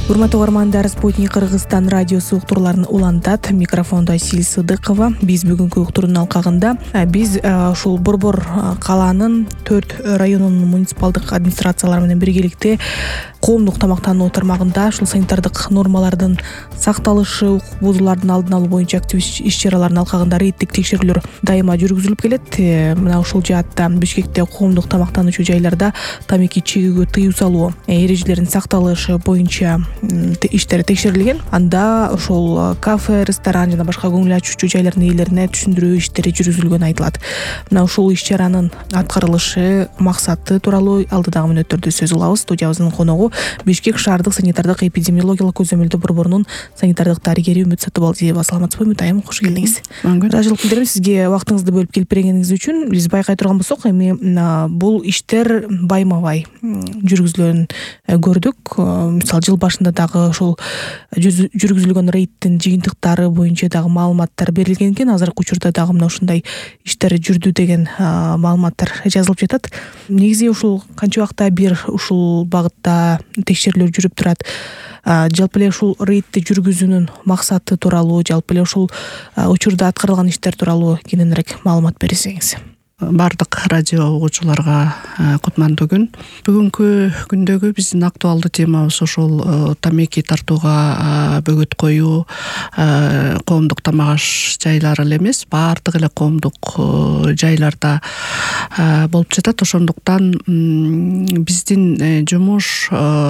Урматтуу угармандар, Спутник Кыргызстан радиосу уктурларын улантат. Микрофонда Сил Сыдыкова. Биз бүгүнкү уктурунун алкагында биз ушул Борбор калаанын 4 районунун муниципалдык администрациялары менен биргеликте коомдук тамактануу тармагында ушул санитардык нормалардын сакталышы, укук бузуулардын алдын алуу боюнча активдүү иш-чаралардын алкагында рейдтик текшерүүлөр дайыма жүргүзүлүп келет. Мына ушул жаатта Бишкекте коомдук тамактануучу жайларда тамеки чегүүгө тыюу салуу эрежелеринин сакталышы боюнча иштер текшерилген. Анда ошол кафе, ресторан жана башка көңүл ачуучу жайлардын ээлерине түшүндүрүү иштери жүргүзүлгөнү айтылат. Мына ушул иш-чаранын аткарылышы, максаты тууралуу алдыдагы мүнөттөрдө сөз кылабыз. Студиябыздын коногу Бишкек шаардык санитардык эпидемиологиялык көзөмөлдөө борборунун санитардык дарыгери Үмүт Сатыбалдиева. Саламатсызбы Үмүт айым, кош келдиңиз. Ыраазычылык билдирем сизге вактыңызды бөлүп келип бергениңиз үчүн. Биз байкай турган болсок, эми бул иштер байма-бай жүргүзүлгөнүн көрдүк. Мисалы жыл башында дагы ушул жүргүзүлгөн рейдтин жыйынтыктары боюнча дагы маалыматтар берилген экен. Азыркы учурда дагы мына ушундай иштер жүрдү деген маалыматтар жазылып жатат. Негизи ушул канча убакта бир ушул багытта текшерүүлөр жүрүп турат. Жалпы эле ушул рейдти жүргүзүүнүн максаты тууралуу, жалпы эле ушул учурда аткарылган иштер тууралуу кененирээк маалымат берсеңиз. Бардык радио угуучуларга кутмандуу күн. Бүгүнкү күндөгү биздин актуалдуу темабыз ошол тамеки тартууга бөгөт коюу, коомдук тамак аш жайлары эле эмес, бардык эле коомдук жайларда болуп жатат. Ошондуктан биздин жумуш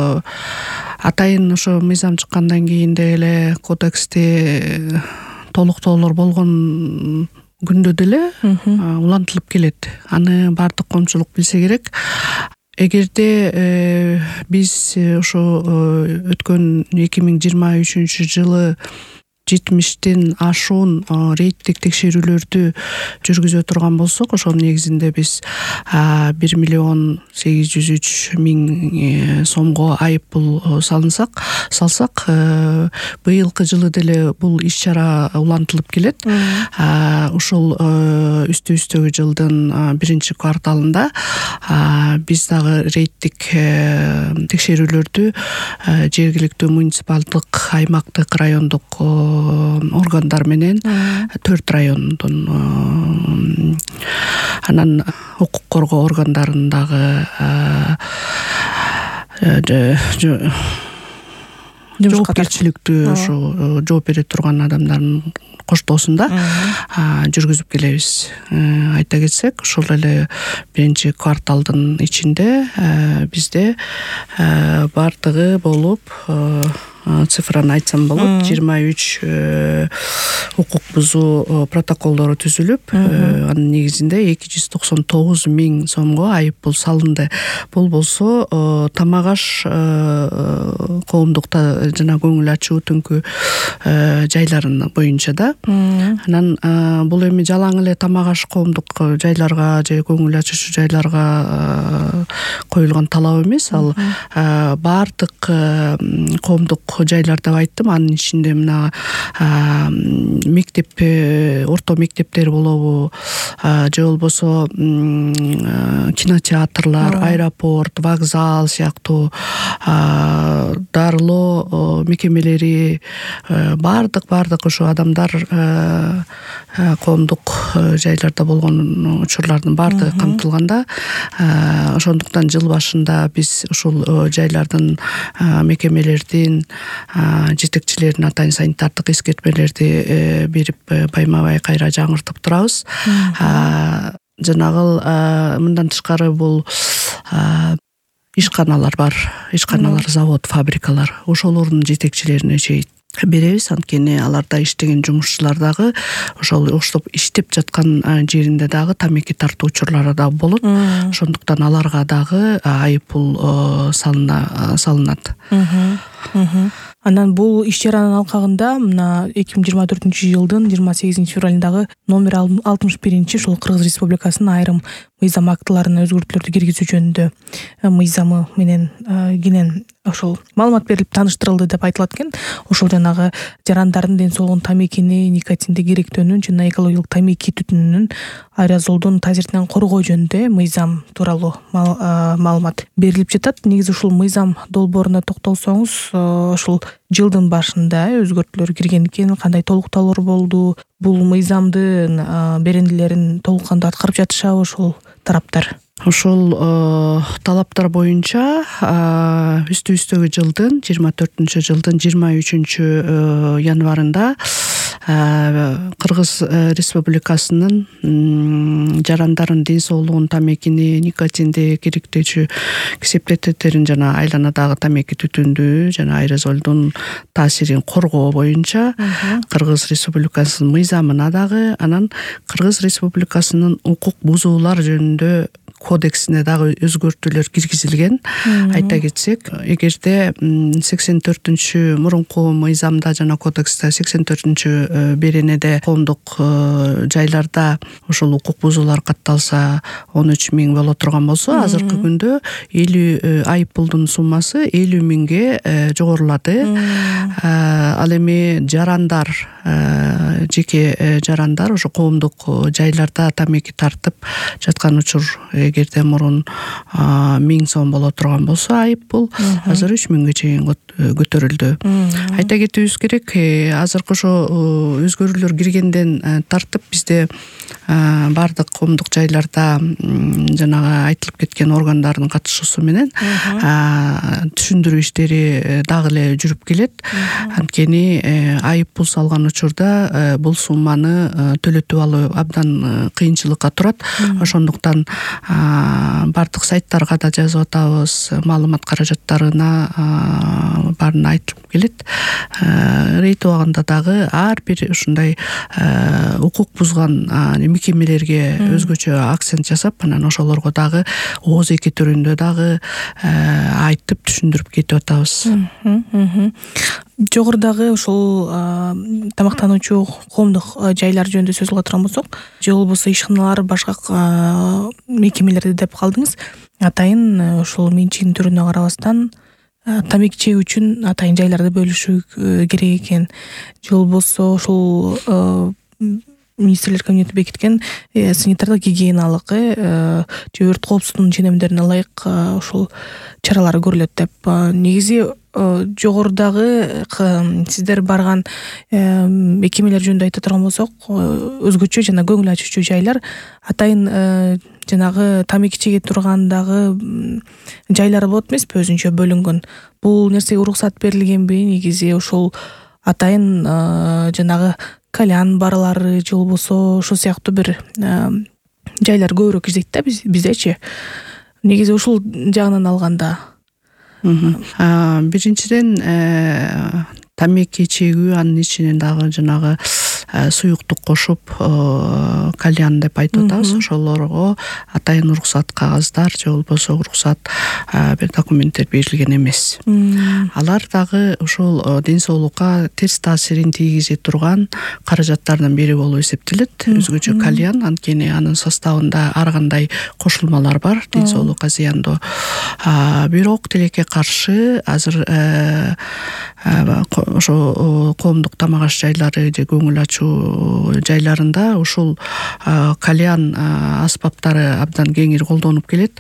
атайын ошо мыйзам чыккандан кийин деле кодексте толуктоолор болгон күндө деле улантылып келет. Аны бардык коомчулук билсе керек. Эгерде биз ошо өткөн 2023 жылы 70тен ашуун рейдтик текшерүүлөрдү жүргүзө турган болсок, ошонун негизинде биз 1,803,000 сомго айыппул салсак, быйылкы жылы деле бул иш-чара улантылып келет. Ушул үстүбүздөгү жылдын биринчи кварталында биз дагы рейдтик текшерүүлөрдү жергиликтүү муниципалдык, аймактык, райондук органдар менен 4 райондун анан укук коргоо органдарындагы жоопкерчиликтүү ошо жооп бере турган адамдардын коштоосунда жүргүзүп келебиз. Айта кетсек, ошол эле биринчи кварталдын ичинде бизде бардыгы болуп, цифраны айтсам болот, 23 укук бузуу протоколдору түзүлүп, анын негизинде 299,000 сомго айыппул салынды. Бул болсо тамак аш коомдукта жана көңүл ачуу түнкү жайларын боюнча да. Анан бул эми жалаң эле тамак аш коомдук жайларга же көңүл ачуучу жайларга коюлган талап эмес, ал бардык коомдук жайларда айттым. Анын ичинде мына мектеп, орто мектептер болобу, же болбосо кинотеатрлар, аэропорт, вокзал сыяктуу дарылоо мекемелери, бардык ошо адамдар коомдук жайларда болгон учурлардын бардыгы камтылганда, ошондуктан жыл башында биз ушул жайлардын мекемелердин жетекчилерин атайын санитардык эскертмелерди берип байма-бай кайра жаңыртып турабыз. Жанагыл мындан тышкары бул ишканалар бар, ишканалар, завод, фабрикалар, ошолордун жетекчилерине чейин беребиз. Анткени аларда иштеген жумушчулар дагы ошол оштоп иштеп жаткан жеринде дагы тамеки тартуу учурлары да болот. Ошондуктан аларга дагы айыппул салынат. Анан бул иш-чаранын алкагында мына 2024-жылдын 28 февралындагы номер 61 ушул Кыргыз Республикасынын айрым мыйзам актыларына өзгөртүүлөрдү киргизүү жөнүндө мыйзамы менен кенен ошол маалымат берилип тааныштырылды деп айтылат экен. Ошол жанагы жарандардын ден соолугун тамекини, никотинди керектөөнүн жана экологиялык тамеки түтүнүнүн аэрозолдун таасиринен коргоо жөнүндө мыйзам тууралуу маалымат берилип жатат. Негизи ушул мыйзам долбооруна токтолсоңуз, ушул жылдын башында өзгөртүүлөр кирген экен. Кандай толуктоолор болду? Бул мыйзамдын берендилерин толук кандуу аткарып жатышабы ошол тараптар? Ошол талаптар боюнча үстүбүздөгү жылдын 24-жылдын 23-январында Кыргыз Республикасынын жарандардын ден соолугун тамекини, никотинди керектөөчү кесептеттерин жана айланадагы тамеки түтүндү жана аэрозолдун таасирин коргоо боюнча Кыргыз Республикасынын мыйзамына дагы, анан Кыргыз Республикасынын укук бузуулар жөнүндө кодексине дагы өзгөртүүлөр киргизилген. Айта кетсек, эгерде 84 мурунку мыйзамда жана кодексте 84 беренеде коомдук жайларда ошол укук бузуулар катталса 13 000 боло турган болсо, азыркы күндө 50 айып пулдун суммасы 50 000ге жогорулады. Ал эми жарандар, жеке жарандар ошо коомдук жайларда тамеки тартып жаткан учур эгерде мурун 1000 сом боло турган болсо айып бул азыр 3000ге чейин көтөрүлдү. Айта кетүүбүз керек, азыркы ошо өзгөрүүлөр киргенден тартып бизде бардык коомдук жайларда жанагы айтылып кеткен органдардын катышуусу менен түшүндүрүү иштери дагы эле жүрүп келет. Анткени айып пул салган учурда бул сумманы төлөтүп алуу абдан кыйынчылыкка турат. Ошондуктан бардык сайттарга да жазып атабыз, маалымат каражаттарына баарын айтылып келет. Рейд убагында дагы ар бир ушундай укук бузган мекемелерге өзгөчө акцент жасап, анан ошолорго дагы ооз эки түрүндө дагы айтып түшүндүрүп кетип атабыз. Жогорудагы ушул тамактануучу коомдук жайлар жөнүндө сөз кыла турган болсок, же болбосо ишканалар, башка мекемелерде деп калдыңыз. Атайын ушул менчигинин түрүнө карабастан тамеки чегүү үчүн атайын жайларды бөлүшүү керек экен. Же болбосо ушул министрлер кабинети бекиткен санитардык гигиеналык же өрт коопсуздугунун ченемдерине ылайык ушул чаралар көрүлөт деп. Негизи жогорудагы сиздер барган мекемелер жөнүндө айта турган болсок, өзгөчө жана көңүл ачуучу жайлар атайын жанагы тамеки чеге тургандагы жайлар болот эмеспи, өзүнчө бөлүнгөн. Бул нерсеге уруксат берилгенби? Негизи ушул атайын жанагы кальян барлары же болбосо ошол сыяктуу бир жайлар көбүрөөк издейт да биздечи. Негизи ушул жагынан алганда биринчиден тамеки чегүү, анын ичинен дагы жанагы суюктук кошуп кальян деп айтып атабыз. Ошолорго атайын уруксат кагаздар же болбосо уруксат документтер берилген эмес. Алар дагы ошол ден соолукка терс таасирин тийгизе турган каражаттардын бири болуп эсептелет. Өзгөчө кальян, анткени анын составында ар кандай кошулмалар бар, ден соолукка зыяндуу. Бирок тилекке каршы азыр ошо коомдук тамак аш жайлары же көңүл ачуу жайларында ушул кальян аспаптары абдан кеңири колдонулуп келет.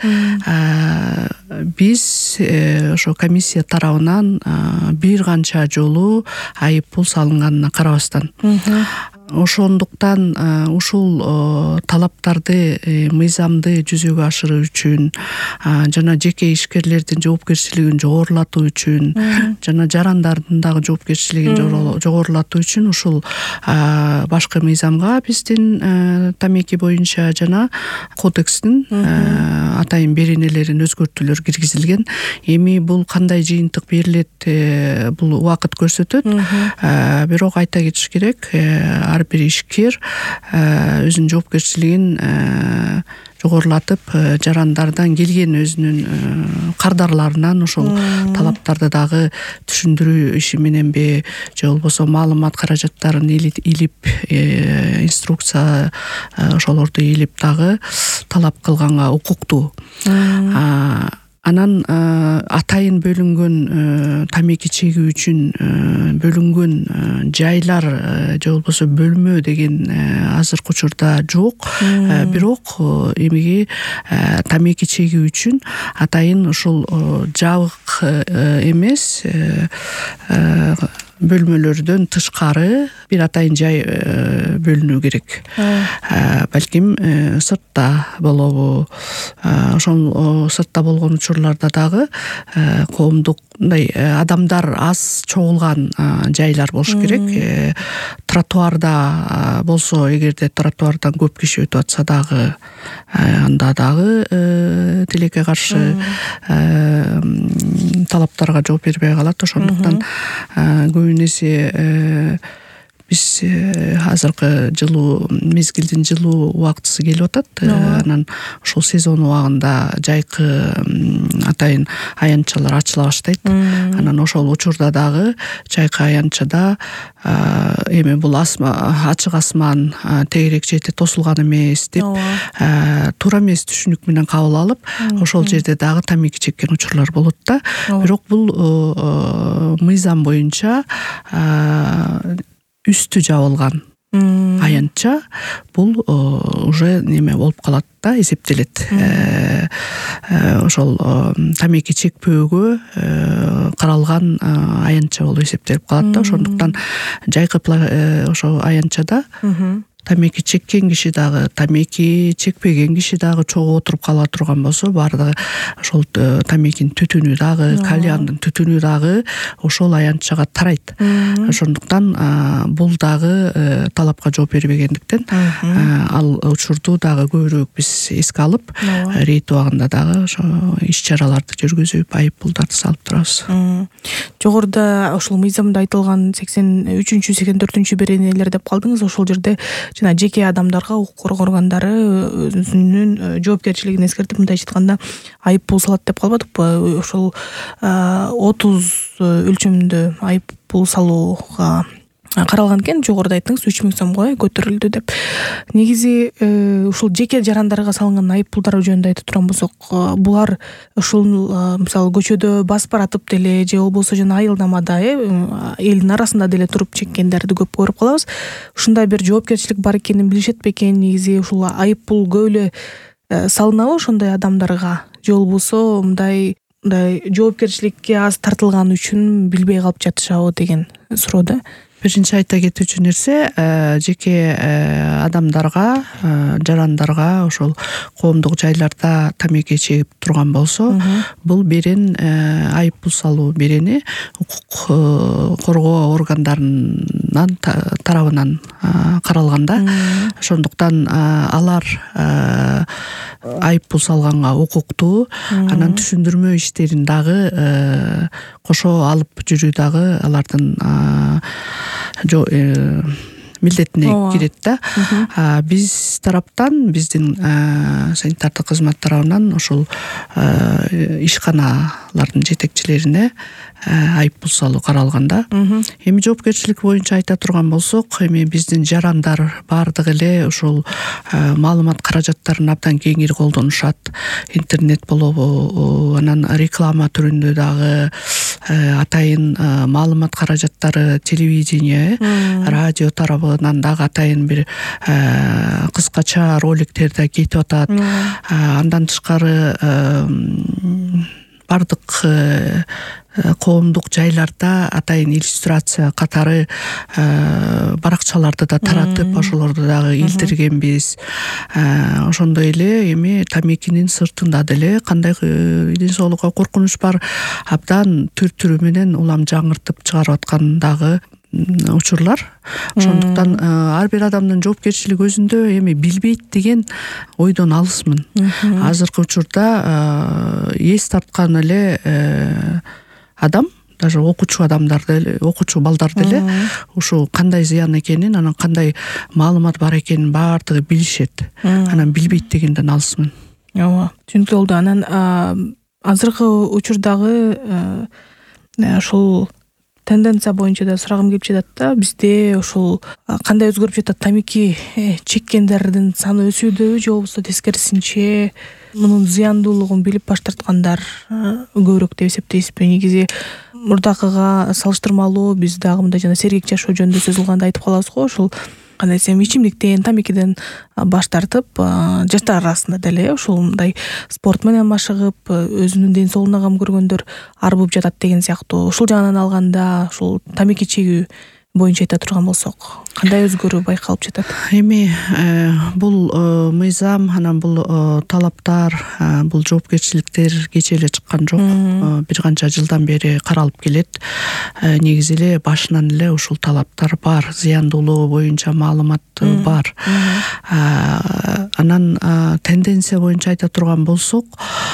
Биз ошо комиссия тарабынан бир канча жолу айып пул салынганына карабастан, ошондуктан ушул талаптарды, мыйзамды жүзөгө ашыруу үчүн жана жеке ишкерлердин жоопкерчилигин жогорулатуу үчүн жана жарандардын дагы жоопкерчилигин жогорулатуу үчүн ушул башкы мыйзамга биздин тамеки боюнча жана кодекстин атайын беренелерин өзгөртүүлөр киргизилген. Эми бул кандай жыйынтык берилет, бул убакыт көрсөтөт. Бирок айта кетиш керек, ар бир ишкер өзүнүн жоопкерчилигин жогорулатып, жарандардан келген өзүнүн кардарларынан ошол талаптарды дагы түшүндүрүү иши мененби же болбосо маалымат каражаттарын илип, инструкция ошолорду илип дагы талап кылганга укуктуу. Анан атайын бөлүнгөн тамеки чегүү үчүн бөлүнгөн жайлар же болбосо бөлмө деген азыркы учурда жок. Бирок эмеге тамеки чегүү үчүн атайын ушул жабык эмес бөлмөлөрдөн тышкары бир атайын жай бөлүнүү керек. Балким сыртта болобу, ошол сыртта болгон учурларда дагы коомдук мындай адамдар аз чогулган жайлар болуш керек. Тротуарда болсо, эгерде тротуардан көп киши өтүп атса дагы анда дагы тилекке каршы талаптарга жооп бербей калат. Ошондуктан көбүн эсе биз азыркы жылуу мезгилдин жылуу убактысы келип атат. Анан ушул сезон убагында жайкы атайын аянтчалар ачыла баштайт. Анан ошол учурда дагы жайкы аянтчада эми бул ачык асман тегерек жерде тосулган эмес деп туура эмес түшүнүк менен кабыл алып, ошол жерде дагы тамеки чеккен учурлар болот да. Бирок бул мыйзам боюнча үстү жабылган аянтча бул уже неме болуп калат да, эсептелет. Ошол тамеки чекпөөгө каралган аянтча болуп эсептелип калат да. Ошондуктан жайкы ошо аянтчада тамеки чеккен киши дагы, тамеки чекпеген киши дагы чогуу отуруп кала турган болсо, баардыгы ошол тамекинин түтүнү дагы, кальяндын түтүнү дагы ошол аянтчага тарайт. Ошондуктан бул дагы талапка жооп бербегендиктен ал учурду дагы көбүрөөк биз эске алып, рейд убагында дагы ошо иш-чараларды жүргүзүп, айып пулдарды салып турабыз. Жогоруда ошол мыйзамда айтылган 83-84 беренелер деп калдыңыз. Ошол жерде жана жеке адамдарга, укук коргоо органдары өзүнүн жоопкерчилигин эскертип, мындайча айтканда айып пул салат деп калбадыкпы? Ошол 30 өлчөмдө айып пул салууга каралган экен. Жогоруда айттыңыз 3000 сомго көтөрүлдү деп. Негизи ушул жеке жарандарга салынган айып пулдар жөнүндө айтып турган болсок, булар ушул мисалы көчөдө басып баратып деле же болбосо жана айылдамада элдин арасында деле туруп чеккендерди көп көрүп калабыз. Ушундай бир жоопкерчилик бар экенин билишет бекен? Негизи ушул айып пул көп эле салынабы ошондой адамдарга, же болбосо мындай жоопкерчиликке аз тартылган үчүн билбей калып жатышабы деген суроо да. Биринчи айта кетүүчү нерсе, жеке адамдарга, жарандарга ошол коомдук жайларда тамеки чегип турган болсо, бул берен айып пул салуу берени укук коргоо органдарынын тарабынан каралганда. Ошондуктан алар айып пул салганга укуктуу. Анан түшүндүрмө иштерин дагы кошо алып жүрүү дагы алардын милдетине кирет да. Биз тараптан, биздин санитардык кызмат тарабынан ошол ишканалардын жетекчилерине айып пул салуу каралганда. Эми жоопкерчилик боюнча айта турган болсок, эми биздин жарандар баардыгы эле ушул маалымат каражаттарын абдан кеңири колдонушат. Интернет болобу, анан реклама түрүндө дагы атайын маалымат каражаттары, телевидение, радио тарабынан дагы атайын бир кыскача роликтер да кетип атат. Андан тышкары бардык коомдук жайларда атайын иллюстрация катары баракчаларды да таратып, ошолорду дагы илдиргенбиз. Ошондой эле эми тамекинин сыртында деле кандай ден соолукка коркунуч бар, абдан түр-түрү менен улам жаңыртып чыгарып аткан дагы учурлар. Ошондуктан ар бир адамдын жоопкерчилиги өзүндө, эми билбейт деген ойдон алысмын. Азыркы учурда эс тарткан эле адам, даже окуучу адамдарды, окуучу балдарды эле ушу кандай зыян экенин, анан кандай маалымат бар экенин баардыгы билишет. Анан билбейт дегенден алысмын. Ооба, түшүнүктүү болду. Анан азыркы учурдагы ушул тенденция боюнча да сурагым келип жатат да, бизде ушул кандай өзгөрүп жатат? Тамеки чеккендердин саны өсүүдөбү же болбосо тескерисинче мунун зыяндуулугун билип баш тарткандар көбүрөөк деп эсептейсизби? Негизи мурдакыга салыштырмалуу биз дагы мындай жана сергек жашоо жөнүндө сөз кылганда айтып калабыз го, ушул кандай десем ичимдиктен, тамекиден баш тартып, жаштар арасында деле ушундай спорт менен машыгып, өзүнүн ден соолугуна кам көргөндөр арбып жатат деген сыяктуу. Ушул жагынан алганда, ушул тамеки чегүү боюнча айта турган болсок, кандай өзгөрүү байкалып жатат? Эми бул мыйзам, анан бул талаптар, бул жоопкерчиликтер кечээ эле чыккан жок. Бир канча жылдан бери каралып келет. Негизи эле башынан эле ушул талаптар бар, зыяндуулугу боюнча маалымат бар. Анан тенденция боюнча айта турган болсок,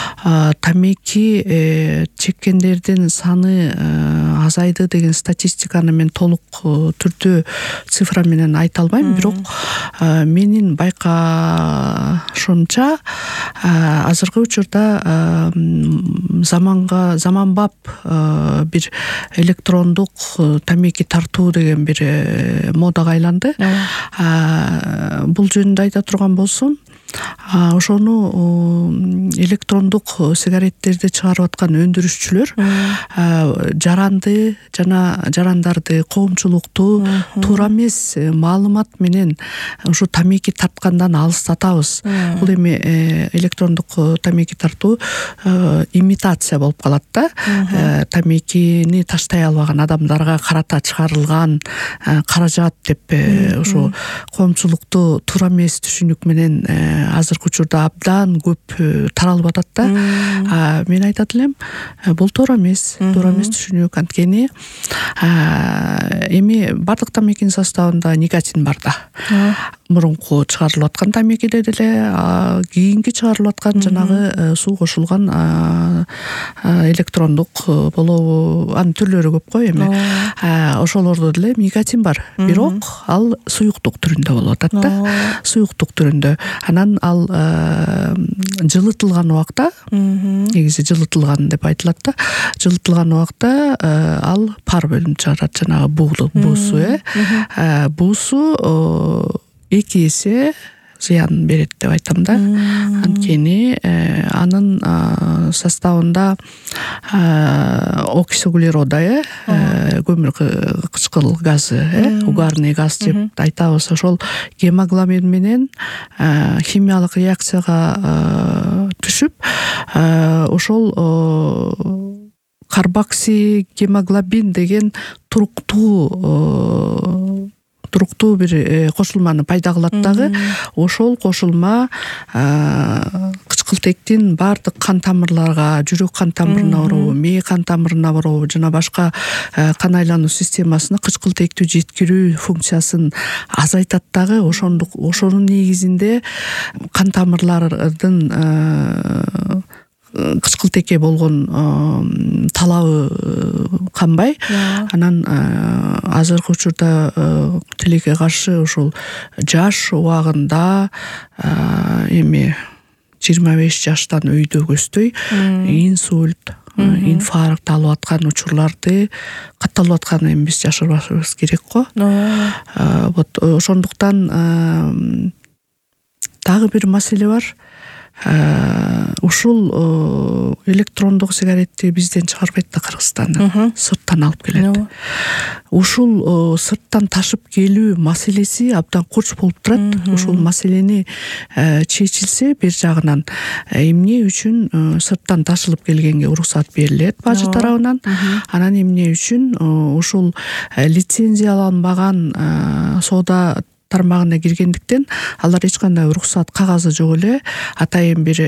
тамеки чеккендердин саны азайды деген статистиканы мен толук түрдө цифра менен айта албайм, бирок менин байкашымча азыркы учурда заманбап бир электрондук тамеки тартуу деген бир модага айланды. Бул жөнүндө айта турган болсом, ошону электрондук сигареттерди чыгарып аткан өндүрүшчүлөр жаранды жана жарандарды, коомчулукту туура эмес маалымат менен ушу тамеки тарткандан алыстатабыз. Бул эми электрондук тамеки тартуу имитация болуп калат да. Тамекини таштай албаган адамдарга карата чыгарылган каражат деп ушу коомчулукту туура эмес түшүнүк менен азыркы учурда абдан көп таралып атат да. Мен айтат элем, бул туура эмес түшүнүк. Анткени эми бардык тамекинин составында никотин бар да. Мурунку чыгарылып аткан тамекиде деле, кийинки чыгарылып аткан жанагы суу кошулган электрондук болобу, анын түрлөрү көп го эми. Ошолордо деле никотин бар, бирок ал суюктук түрүндө болуп атат да. Суюктук түрүндө. Анан ал жылытылган убакта, негизи жылытылган деп айтылат да. Жылытылган убакта ал пар бөлүнүп чыгарат, жанагы буусу, буусу 2 эсе зыян берет деп айтам да. Анткени анын составында оксиуглерода, көмүр кычкыл газы, угарный газ деп айтабыз. Ошол гемоглобин менен химиялык реакцияга түшүп, ошол карбоксигемоглобин деген туруктуу бир кошулманы пайда кылат дагы. Ошол кошулма кычкылтектин бардык кан тамырларга, жүрөк кан тамырына барабы, мээ кан тамырына барабы, жана башка кан айлануу системасына кычкылтектүү жеткирүү функциясын азайтат дагы. Ошонун негизинде кан тамырлардын кычкылтекке болгон талабы канбай. Анан азыркы учурда тилекке каршы ушул жаш убагында эми 25 жаштан өйдө көздөй инсульт, инфаркт алып аткан учурларды катталып атканын эми биз жашырбашыбыз керек го. Вот ошондуктан дагы бир маселе бар. Ушул электрондук сигаретти бизден чыгарбайт да Кыргызстан, сырттан алып келет. Ушул сырттан ташып келүү маселеси абдан курч болуп турат. Ушул маселени чечилсе, бир жагынан эмне үчүн сырттан ташылып келгенге уруксат берилет бажы тарабынан, анан эмне үчүн ушул лицензияланбаган соода тармагына киргендиктен алар эч кандай уруксат кагазы жок эле, атайын бир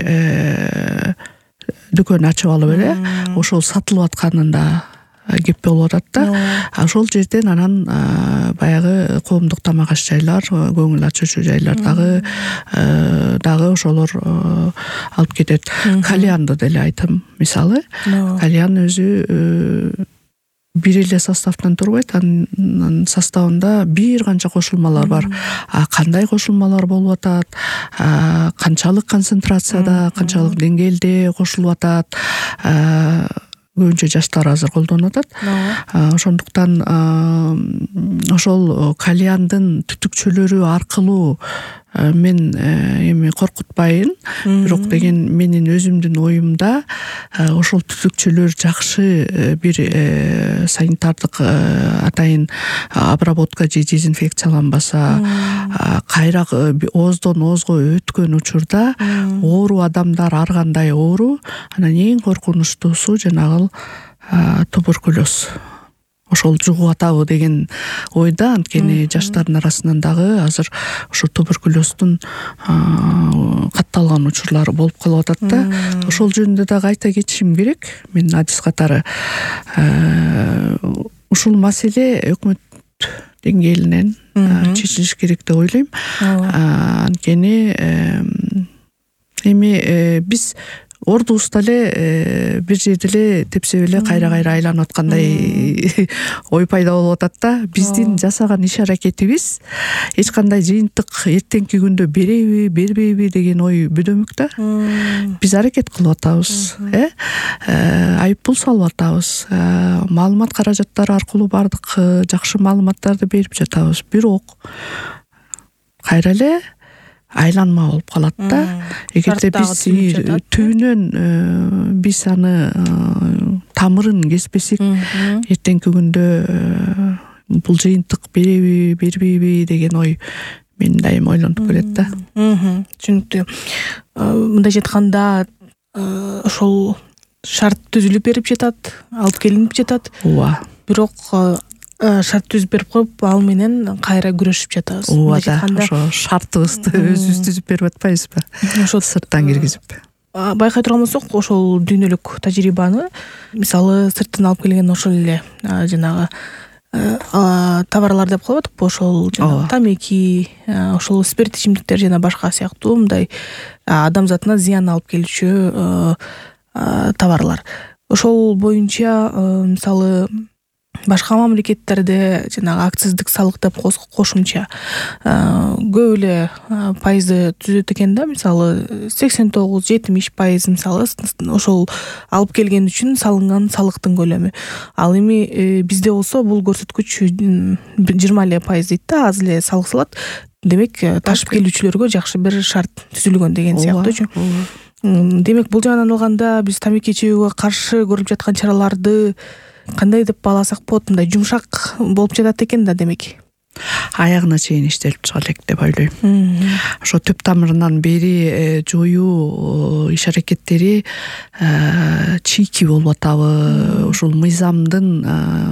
дүкөн ачып алып эле ошол сатылып атканында кеп болуп атат да. Ошол жерден анан баягы коомдук тамак аш жайлар, көңүл ачуучу жайлар дагы ошолор алып кетет. Кальянды деле айтам, мисалы. Кальян өзү бир эле составдан турбайт, анын составында бир канча кошулмалар бар. Кандай кошулмалар болуп атат, канчалык концентрацияда, канчалык деңгээлде кошулуп атат, көбүнчө жаштар азыр колдонуп атат. Ошондуктан ошол кальяндын түтүкчөлөрү аркылуу мен эми коркутпайын, бирок деген менин өзүмдүн оюмда ошол түтүкчөлөр жакшы бир санитардык атайын обработка же дезинфекцияланбаса, кайра ооздон оозго өткөн учурда оору адамдар ар кандай оору, анан эң коркунучтуусу жанагы туберкулез. Ошол жугуп атабы деген ойда, анткени жаштардын арасынан дагы азыр ошо туберкулездун катталган учурлары болуп калып атат да. Ошол жөнүндө дагы айта кетишим керек. Мен адис катары ушул маселе өкмөт деңгээлинен чечилиш керек деп ойлойм. Анткени эми биз ордубузда эле бир жерде эле тепсеп эле кайра айланып аткандай ой пайда болуп атат да. Биздин жасаган иш аракетибиз эч кандай жыйынтык эртеңки күндө береби, бербейби деген ой бүдөмүк да. Биз аракет кылып атабыз, айыппул салып атабыз. Маалымат каражаттары аркылуу бардык жакшы маалыматтарды берип жатабыз. Бирок кайра эле айланма болуп калат да. Эгерде биз түбүнөн биз аны тамырын кеспесек, эртеңки күндө бул жыйынтык береби, бербейби деген ой мен дайым ойлонуп келет да. Түшүнүктүү. Мындай жатканда ошол шарт түзүлүп берип жатат, алып келинип жатат. Ооба. Бирок шарт түзүп берип коюп, ал менен кайра күрөшүп жатабыз. Ооба да, ошо шартыбызды өзүбүз түзүп берип атпайбызбы? Ошо сырттан киргизип. Байкай турган болсок, ошол дүйнөлүк тажрыйбаны, мисалы, сырттан алып келген ошол эле жанагы товарлар деп коет, ошол тамеки, ошол спирт ичимдиктер жана башка сыяктуу мындай адамзатына зыян алып келүүчү товарлар. Ошол боюнча мисалы башка мамлекеттерде жанагы акциздик салык деп кошумча көп эле пайызы түзөт экен да. Мисалы 89-70% мисалы ошол алып келген үчүн салынган салыктын көлөмү. Ал эми бизде болсо бул көрсөткүч 20% дейт да, аз эле салык салат. Демек ташып келүүчүлөргө жакшы бир шарт түзүлгөн деген сыяктуучу. Демек бул жагынан алганда биз тамеки чегүүгө каршы көрүп жаткан чараларды кандай деп бааласак болот? Мындай жумшак болуп жатат экен да, демек. Аягына чейин иштелип чыга элек деп ойлойм. Ошо түп тамырынан бери жоюу иш аракеттери чийки болуп атабы? Ушул мыйзамдын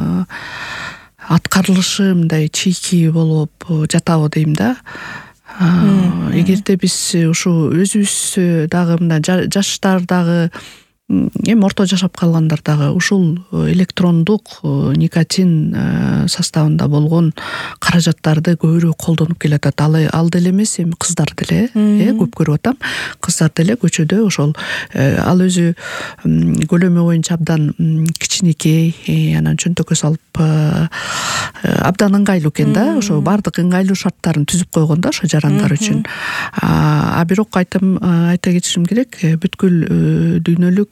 аткарылышы мындай чийки болуп жатабы дейм да. Эгерде биз ушу өзүбүз дагы мындай жаштар дагы эми орто жашап калгандар дагы ушул электрондук никотин составында болгон каражаттарды көбүрөөк колдонуп келатат. Ал деле эмес, эми кыздар деле көп көрүп атам. Кыздар деле көчөдө ошол ал өзү көлөмү боюнча абдан кичинекей, анан чөнтөккө салып абдан ыңгайлуу экен да. Ошо бардык ыңгайлуу шарттарын түзүп койгон да ошо жарандар үчүн. Бирок айта кетишим керек, бүткүл дүйнөлүк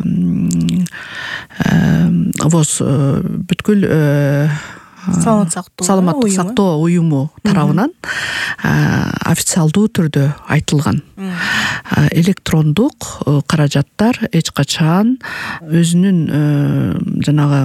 ВОЗ бүткүл саламаттык сактоо уюму тарабынан официалдуу түрдө айтылган. Электрондук каражаттар эч качан өзүнүн жанагы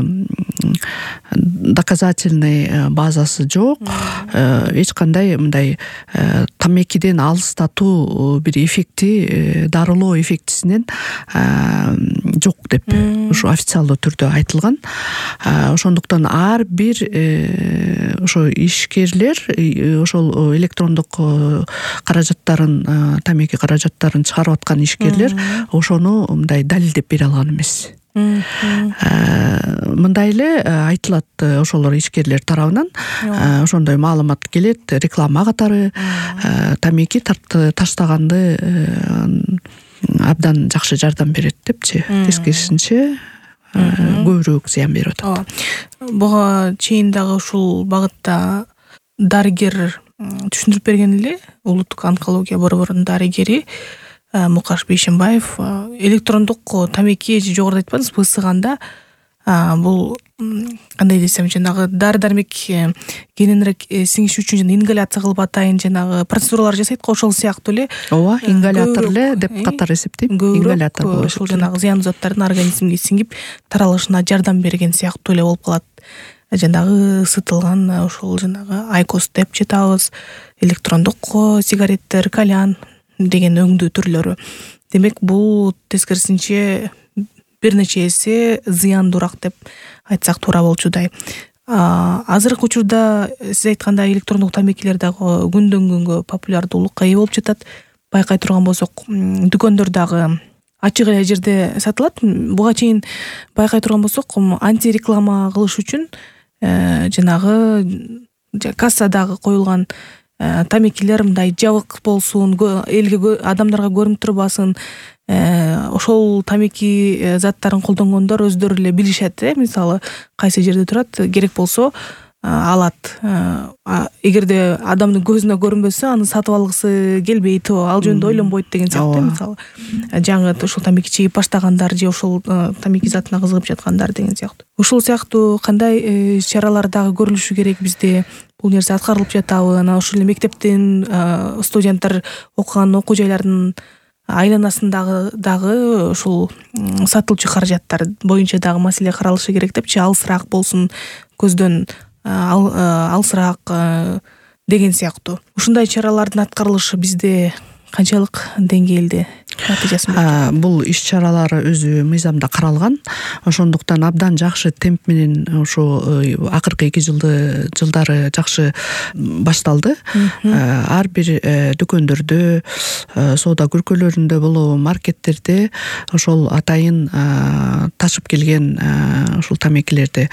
доказательный базасы жок, эч кандай мындай тамекиден алыстатуу бир эффекти, дарылоо эффектисинен жок деп ушу официалдуу түрдө айтылган. Ошондуктан ар бир ошо ишкерлер ошол электрондук каражаттарын, тамеки каражаттарын чыгарып аткан ишкерлер ошону мындай далилдеп бере алган эмес. Мындай эле айтылат ошолор ишкерлер тарабынан, ошондой маалымат келет, реклама катары тамеки таштаганды абдан жакшы жардам берет депчи. Тескерисинче көбүрөөк зыян берип атат. Буга чейин дагы ушул багытта дарыгер түшүндүрүп берген эле, улуттук онкология борборунун дарыгери Мукаш Бейшенбаев, электрондук тамеки жогоруда айтпадыңызбы, ысыганда бул кандай десем, жанагы дары дармек кененирээк сиңиш үчүн жана ингаляция кылып атайын жанагы процедуралар жасайт го, ошол сыяктуу эле. Ооба, ингалятор эле деп катар эсептейм. Ингалятор болуп ошол жанагы зыяндуу заттардын организмге сиңип таралышына жардам берген сыяктуу эле болуп калат. Жанагы ысытылган ошол жанагы айкос деп жатабыз, электрондук сигареттер, кальян деген өңдүү түрлөрү. Демек бул тескерисинче бир нече эсе зыяндуураак деп айтсак туура болчудай. Азыркы учурда сиз айткандай электрондук тамекилер дагы күндөн күнгө популярдуулукка ээ болуп жатат. Байкай турган болсок, дүкөндөр дагы ачык эле жерде сатылат. Буга чейин байкай турган болсок, антиреклама кылыш үчүн жанагы кассадагы коюлган тамекилер мындай жабык болсун, элге, адамдарга көрүнүп турбасын, ошол тамеки заттарын колдонгондор өздөрү эле билишет, мисалы кайсы жерде турат, керек болсо алат. Эгерде адамдын көзүнө көрүнбөсө, аны сатып алгысы келбейт, ал жөнүндө ойлонбойт деген сыяктуу. Мисалы жаңы ошол тамеки чегип баштагандар же ошол тамеки затына кызыгып жаткандар деген сыяктуу. Ушул сыяктуу кандай чаралар дагы көрүлүшү керек бизде? Бул нерсе аткарылып жатабы? Анан ошол эле мектептин студенттер окуган окуу жайлардын айланасындагы дагы ушул сатылчу каражаттар боюнча дагы маселе каралышы керек депчи, алысыраак болсун, көздөн алысыраак деген сыяктуу. Ушундай чаралардын аткарылышы бизде канчалык деңгээлде натыйжасын? Бул иш-чаралар өзү мыйзамда каралган. Ошондуктан абдан жакшы темп менен ошо акыркы 2 жылдары жакшы башталды. Ар бир дүкөндөрдө, соода күркөлөрүндө болобу, маркеттерде ошол атайын ташып келген ушул тамекилерди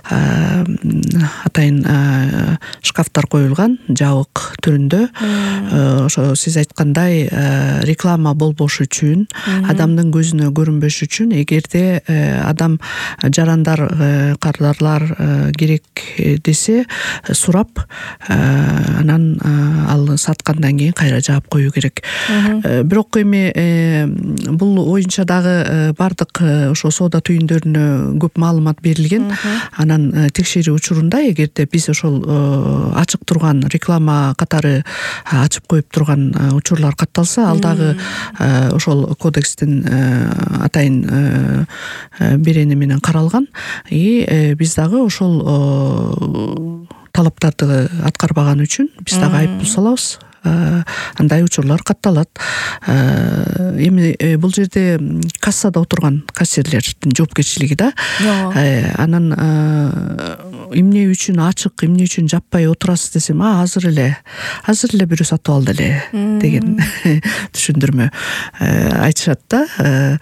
атайын шкафтар коюлган, жабык түрүндө. Ошо сиз айткандай реклама болбош үчүн, адамдын көзүнө көрүнбөш үчүн, эгерде адам жарандар, кардарлар керек десе сурап, анан ал саткандан кийин кайра жаап коюу керек. Бирок эми бул оюнча дагы бардык ошо соода түйүндөрүнө көп маалымат берилген. Анан текшерүү учурунда эгерде биз ошол ачык турган реклама катары ачып коюп турган учурлар катталса, ал дагы ошол кодекстин атайын берени менен каралган. Биз дагы ошол талаптарды аткарбаган үчүн биз дагы айыппул салабыз. Андай учурлар катталат. Эми бул жерде кассада отурган кассирлердин жоопкерчилиги да. Анан эмне үчүн ачык, эмне үчүн жаппай отурасыз десем, азыр эле бирөө сатып алды эле деген түшүндүрмө айтышат да.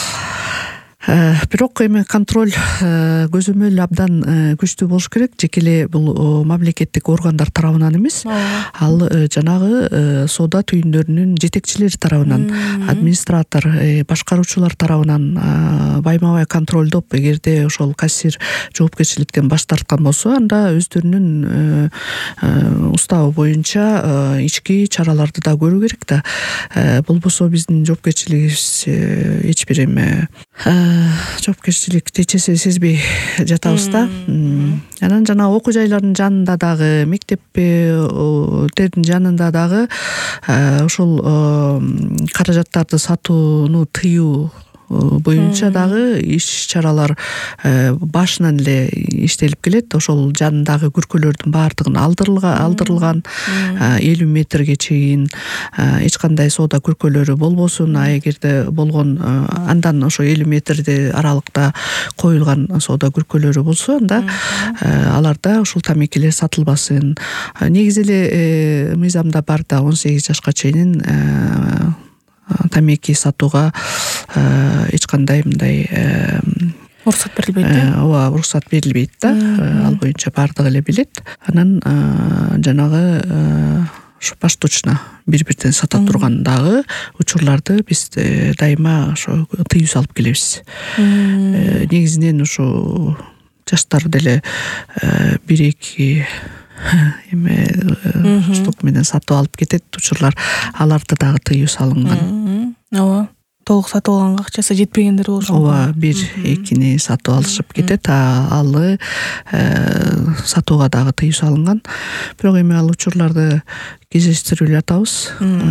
Бирок эми контроль, көзөмөл абдан күчтүү болуш керек. Жеке эле бул мамлекеттик органдар тарабынан эмес, ал жанагы соода түйүндөрүнүн жетекчилери тарабынан, администратор, башкаруучулар тарабынан байма-бай контролдоп, эгерде ошол кассир жоопкерчиликтен баш тарткан болсо, анда өздөрүнүн уставы боюнча ички чараларды да көрүү керек да. Болбосо биздин жоопкерчилигибиз эч бир эме жоопкерчилик течесе сезбей жатабыз да. Анан жана окуу жайлардын жанында дагы, мектептердин жанында дагы ошол каражаттарды сатууну тыюу боюнча дагы иш-чаралар башынан эле иштелип келет. Ошол жанындагы күркөлөрдүн баардыгын алдырылган, 50 метрге чейин эч кандай соода күркөлөрү болбосун. Эгерде болгон, андан ошо 50 метрде аралыкта коюлган соода күркөлөрү болсо, анда аларда ушул тамекилер сатылбасын. Негизи эле мыйзамда бар да, 18 жашка чейин тамеки сатууга эч кандай мындай уруксат берилбейт. Ооба, уруксат берилбейт да. Ал боюнча бардыгы эле билет. Анан жанагы баштоочуна бири-бирден сата турган дагы учурларды биз дайыма ошо тыюу салып келебиз. Негизинен ушу жаштар деле 1-2 эме устук менен сатып алып кетет учурлар, аларды дагы тыюу салынган. Ооба, толук сатып алганга акчасы жетпегендер болушу мүмкүн. Ооба, бир экини сатып алышып кетет, алы сатууга дагы тыюу салынган. Бирок эми ал учурларды кезештирип эле атабыз.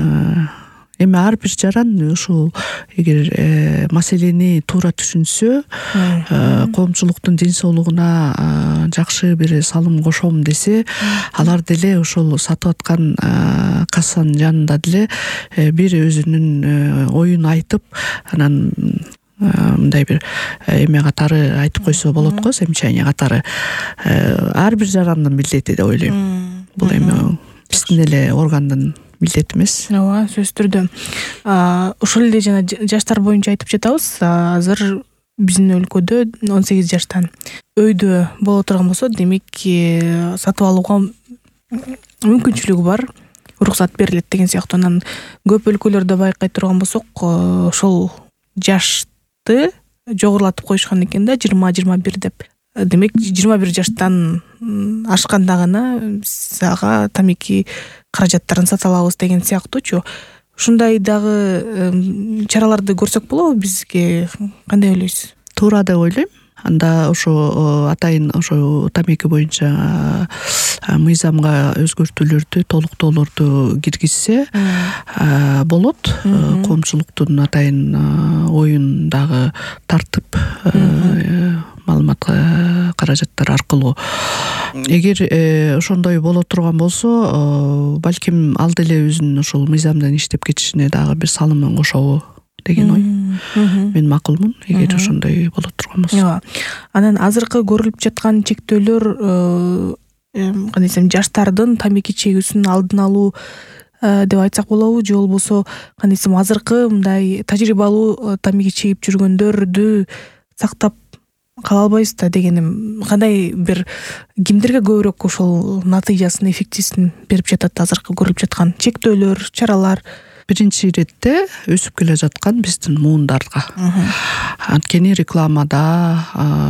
Эми ар бир жаран ушул эгер маселени туура түшүнсө, коомчулуктун ден соолугуна жакшы бир салым кошом десе, алар деле ошол сатып аткан кассанын жанында деле бир өзүнүн оюн айтып, анан мындай бир эме катары айтып койсо болот го, замечание катары. Ар бир жарандын милдети деп ойлойм. Бул эми биздин эле органдын милдети эмес. Ооба, сөзсүз түрдө. Ошол эле жана жаштар боюнча айтып жатабыз. Азыр биздин өлкөдө 18 жаштан өйдө боло турган болсо, демек сатып алууга мүмкүнчүлүгү бар, уруксат берилет деген сыяктуу. Анан көп өлкөлөрдө байкай турган болсок, ошол жашты жогорулатып коюшкан экен да, 20-21 деп. Демек 21 жаштан ашканда гана сага тамеки каражаттарын сата алабыз деген сыяктуучу. Ушундай дагы чараларды көрсөк болобу бизге? Кандай ойлойсуз? Туура деп ойлойм. Анда ошо атайын ошо тамеки боюнча мыйзамга өзгөртүүлөрдү, толуктоолорду киргизсе болот. Коомчулуктун атайын оюн дагы тартып, маалымат каражаттар аркылуу. Эгер ошондой боло турган болсо, балким ал деле өзүнүн ошол мыйзамдан иштеп кетишине дагы бир салымын кошобу деген ой. Мен макулмун, эгер ошондой боло турган болсо. Анан азыркы көрүлүп жаткан чектөөлөр, кандай десем, жаштардын тамеки чегүүсүнүн алдын алуу деп айтсак болобу, же болбосо кандай десем, азыркы мындай тажрыйбалуу тамеки чегип жүргөндөрдү сактап кала албайбыз да дегеним. Кандай бир кимдерге көбүрөөк ошол натыйжасын, эффектисин берип жатат азыркы көрүлүп жаткан чектөөлөр, чаралар? Биринчи иретте өсүп келе жаткан биздин муундарга. Анткени рекламада,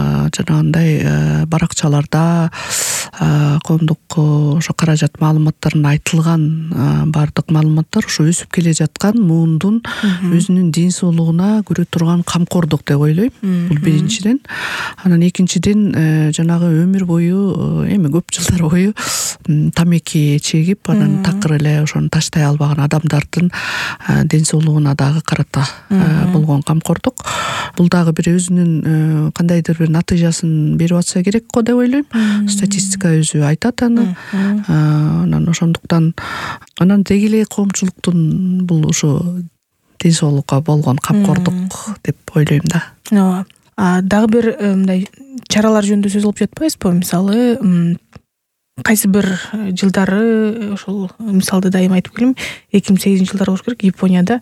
жанагындай баракчаларда, коомдук ошо каражат маалыматтарында айтылган бардык маалыматтар ошо өсүп келе жаткан муундун өзүнүн ден соолугуна көрө турган камкордук деп ойлойм. Бул биринчиден. Анан экинчиден жанагы өмүр бою, эми көп жылдар бою тамеки чегип, анан такыр эле ошону таштай албаган адамдардын ден соолугуна дагы карата болгон камкордук. Бул дагы бир өзүнүн кандайдыр бир натыйжасын берип атса керек го деп ойлойм. Статистика өзү айтат аны. Анан ошондуктан анан деги эле коомчулуктун бул ошо ден соолукка болгон камкордук деп ойлойм да. Ооба. Дагы бир мындай чаралар жөнүндө сөз кылып жатпайбызбы? Мисалы, кайсы бир жылдары ошол мисалды дайыма айтып келем. 2008-жылдары болуш керек, Японияда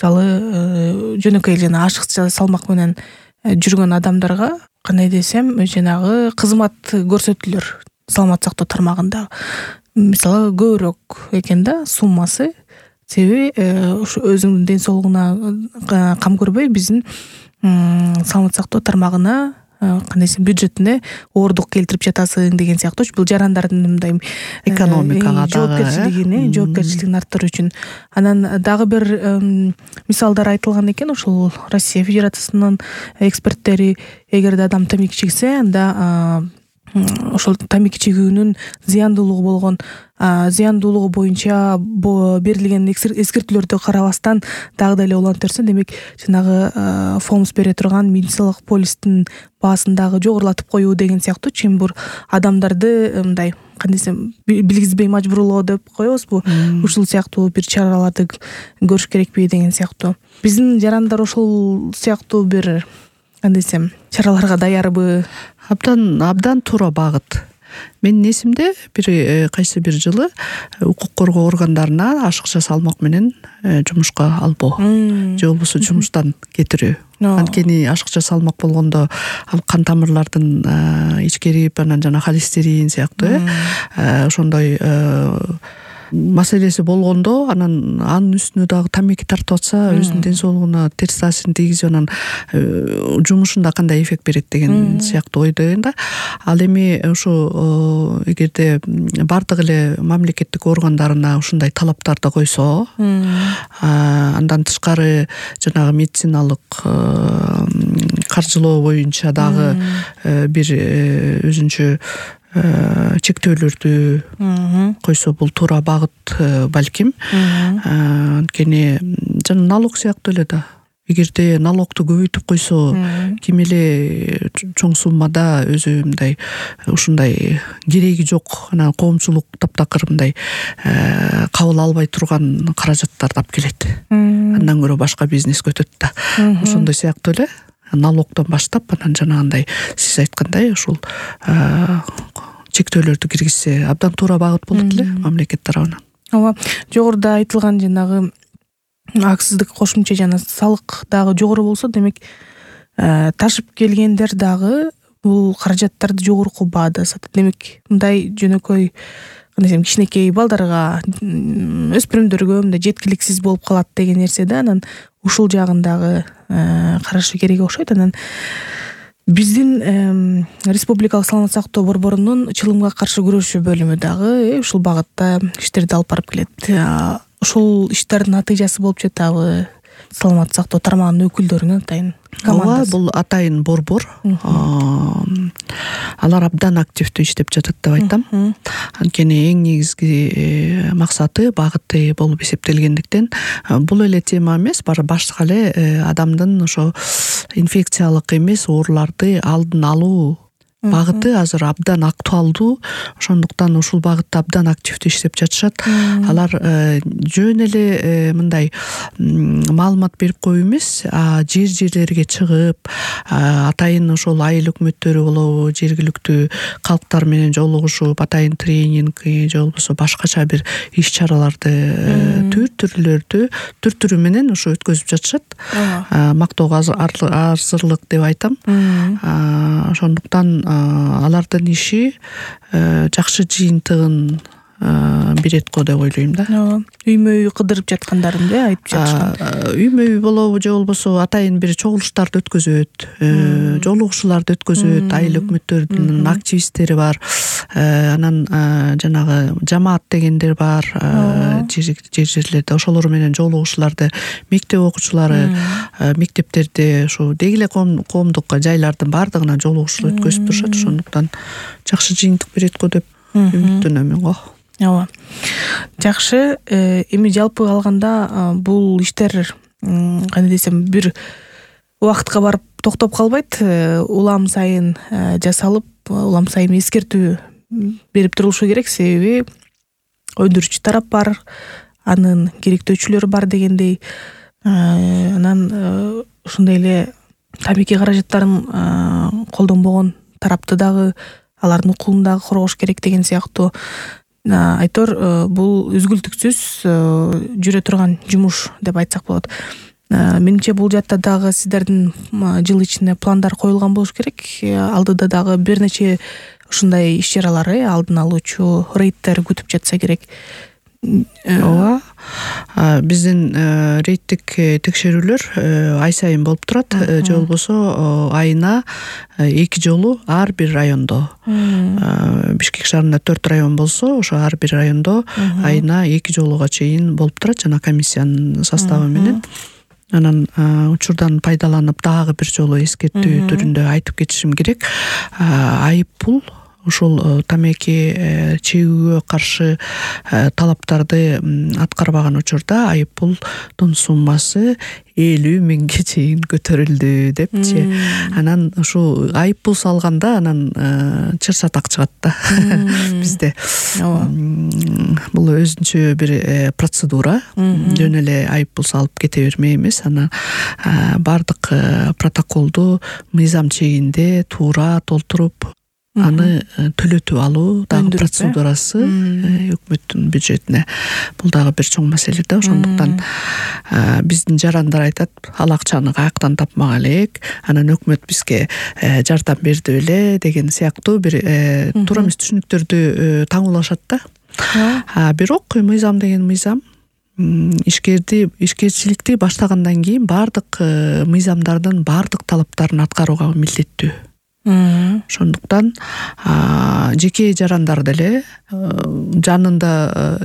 мисалы жөнөкөй жана ашыкча салмак менен жүргөн адамдарга кандай десем, жанагы кызмат көрсөтүлөр саламат сактоо тармагында. Мисалы көбүрөөк экен да суммасы. Себеби ошо өзүңдүн ден соолугуна кам көрбөй биздин саламат сактоо тармагына кандай десем бюджетине оордук келтирип жатасың деген сыяктуу. Бул жарандардын мындай экономикага жоопкерчилигин арттыруу үчүн. Анан дагы бир мисалдар айтылган экен. Ошол Россия Федерациясынын эксперттери, эгерде адам тамеки чексе, анда ошол тамеки чегүүнүн зыяндуулугу боюнча берилген эскертүүлөрдү карабастан дагы деле улантып, демек жанагы ФОМС бере турган медициналык полистин баасын дагы жогорулатып коюу деген сыяктуу. Чембур адамдарды мындай кандай десем, билгизбей мажбурлоо деп коебузбу? Ушул сыяктуу бир чараларды көрүш керекпи деген сыяктуу. Биздин жарандар ошол сыяктуу бир кандай десем, чараларга даярбы? Абдан туура багыт. Менин эсимде бир кайсы бир жылы укук коргоо органдарына ашыкча салмак менен жумушка албоо, же болбосо жумуштан кетирүү. Анткени ашыкча салмак болгондо ал кан тамырлардын ичкерип, анан жана холестерин сыяктуу ошондой маселеси болгондо анан анын үстүнө дагы тамеки тартып атса өзүнүн ден соолугуна терс таасирин тийгизип анан жумушунда кандай эффект берет деген сыяктуу ойдойм да. Ал эми ушу эгерде бардык эле мамлекеттик органдарына ушундай талаптарды койсо, андан тышкары жанагы медициналык каржылоо боюнча дагы бир өзүнчө чектөөлөрдү койсо бул туура багыт балким. Анткени жана налог сыяктуу эле да. Эгерде налогду көбөйтүп койсо, ким эле чоң суммада өзү мындай ушундай кереги жок, анан коомчулук таптакыр мындай кабыл албай турган каражаттарды алып келет. Андан көрө башка бизнес көтөт да. Ошондой сыяктуу эле налогдон баштап анан жанагындай сиз айткандай ушул чектөөлөрдү киргизсе абдан туура багыт болот эле мамлекет тарабынан. Ооба, жогоруда айтылган жанагы аксыздык кошумча жана салык дагы жогору болсо, демек ташып келгендер дагы бул каражаттарды жогорку баада сатат. Демек мындай жөнөкөй кичинекей балдарга, өспүрүмдөргө мындай жеткиликсиз болуп калат деген нерсе да. Анан ушул жагын дагы карашы керек окшойт. Анан биздин Республикалык саламат сактоо борборунун чылымга каршы күрөшүү бөлүмү дагы ушул багытта иштерди алып барып келет. Ушул иштердин натыйжасы болуп жатабы саламат сактоо тармагынын өкүлдөрүнүн атайын командасы? Бул атайын борбор. Алар абдан активдүү иштеп жатат деп айтам. Анткени эң негизги максаты, багыты болуп эсептелгендиктен, бул эле тема эмес, башка эле адамдын ошо инфекциялык эмес ооруларды алдын алуу багыты азыр абдан актуалдуу. Ошондуктан ушул багытта абдан активдүү иштеп жатышат. Алар жөн эле мындай маалымат берип коюу эмес, жерлерге чыгып, атайын ошол айыл өкмөттөрү болобу, жергиликтүү калктар менен жолугушуп, атайын тренинг же болбосо башкача бир иш-чараларды түр-түрү менен ошо өткөзүп жатышат. Мактоого азырлык деп айтам. Ошондуктан алардын иши жакшы жыйынтыгын берет го деп ойлойм да. Үймө-үй кыдырып жаткандарын айтып жатышкан. Үймө-үй болобу же болбосо атайын бир чогулуштарды өткөзөт, жолугушууларды өткөзөт, айыл өкмөттөрүнүн активисттери бар. Анан жанагы жамаат дегендер бар, жерлерде ошолор менен жолугушууларды, мектеп окуучулары мектептерде ушу деги эле коомдук жайлардын бардыгына жолугушуу өткөзүп турушат. Ошондуктан жакшы жыйынтык берет го деп үмүттөнөм го. Ооба. Жакшы. Эми жалпы алганда бул иштер кандай десем бир убакытка барып токтоп калбайт. Улам сайын жасалып, улам сайын эскертүү берип турулушу керек. Себеби өндүрүүчү тарап бар, анын керектөөчүлөрү бар дегендей. Анан ушундай эле табигый каражаттарын колдонбогон тарапты дагы, алардын укугун дагы коргош керек деген сыяктуу. Айтор, бул үзгүлтүксүз жүрө турган жумуш деп айтсак болот. Менимче бул жакта дагы сиздердин жыл ичинде пландар коюлган болуш керек. Алдыда дагы бир нече ушундай иш-чаралар, алдын алуучу рейдтер күтүп жатса керек. Ооба. Биздин рейдтик текшерүүлөр ай сайын болуп турат, же болбосо айына 2 жолу ар бир райондо. Бишкек шаарында 4 район болсо, ошо ар бир райондо айына 2 жолуга чейин болуп турат, жана комиссиянын составы менен. Анан учурдан пайдаланып дагы бир жолу эскертүү түрүндө айтып кетишим керек. Айыппул ушул тамеки чегүүгө каршы талаптарды аткарбаган учурда айыппулдун суммасы 50 миңге чейин көтөрүлдү депчи. Анан ушу айыппул салганда анан чыр-сатак чыгат да бизде. Бул өзүнчө бир процедура. Жөн эле айыппул салып кете берме эмес. Анан бардык протоколду мыйзам чегинде туура толтуруп аны төлөтүп алуу дагы процедурасы өкмөттүн бюджетине. Бул дагы бир чоң маселе да. Ошондуктан биздин жарандар айтат, ал акчаны каяктан тапмак элек, анан өкмөт бизге жардам берди беле деген сыяктуу бир туура эмес түшүнүктөрдү таңуулашат да. Бирок мыйзам деген мыйзам ишкерчиликти баштагандан кийин баардык мыйзамдардын баардык талаптарын аткарууга милдеттүү. Ошондуктан жеке жарандар деле жанында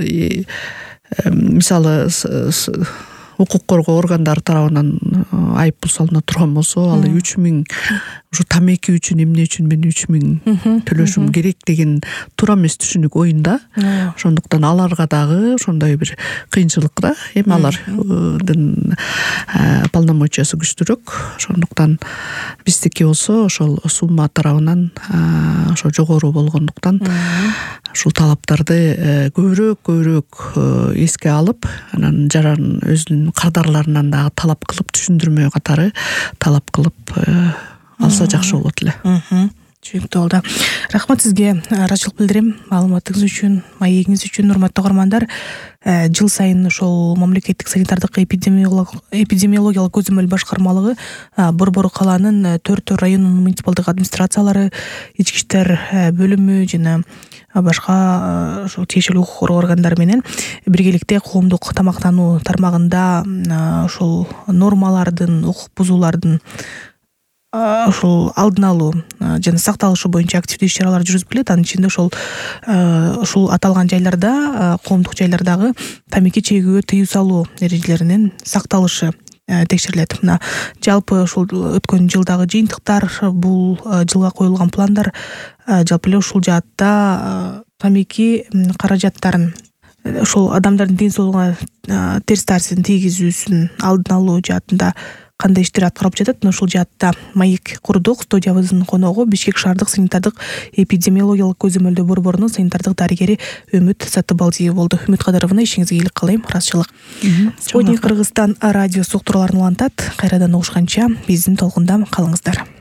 мисалы укук коргоо органдары тарабынан айыппул салына турган болсо, ал 3000 ушу тамеки үчүн эмне үчүн мен 3000 төлөшүм керек деген туура эмес түшүнүк оюнда. Ошондуктан аларга дагы ошондой бир кыйынчылык да. Эми алардын полномочиясы күчтүүрөөк. Ошондуктан биздики болсо ошол сумма тарабынан ошо жогору болгондуктан ушул талаптарды көбүрөөк эске алып, анан жаран өзүнүн кардарларынан дагы талап кылып, түшүндүрмө катары талап кылып алса жакшы болот эле. Түшүнүктүү болду. Рахмат сизге, ыраазычылык билдирем маалыматыңыз үчүн, маегиңиз үчүн, урматтуу көрөрмандар. Жыл сайын ошол мамлекеттик санитардык эпидемиологиялык көзөмөл башкармалыгы Борбор калаанын 4 районунун муниципалдык администрациялары, ички иштер бөлүмү жана башка ошол тиешелүү укук коргоо органдары менен биргеликте коомдук тамактануу тармагында ошол нормалардын, укук бузуулардын ошол алдын алуу жана сакталышы боюнча активдүү иш-чаралар жүргүзүп келет. Анын ичинде ушул аталган жайларда, коомдук жайлардагы тамеки чегүүгө тыюу салуу эрежелеринин сакталышы текшерилет. Мына жалпы ушул өткөн жылдагы жыйынтыктар, бул жылга коюлган пландар жалпы эле ушул жаатта тамеки каражаттарын ошол адамдардын ден соолугуна терс таасирин тийгизүүсүн алдын алуу жаатында кандай иштер аткарылып жатат? Ушул жаатта маек курдук. Студиябыздын коногу Бишкек шаардык санитардык эпидемиологиялык көзөмөлдөө борборунун санитардык дарыгери Үмүт Сатыбалдиева болду. Үмүт Кадыровна, ишиңизге ийгилик каалайм. Ыраазычылык. Спутник Кыргызстан радио уктурууларын улантат. Кайрадан угушканча биздин толкунда калыңыздар.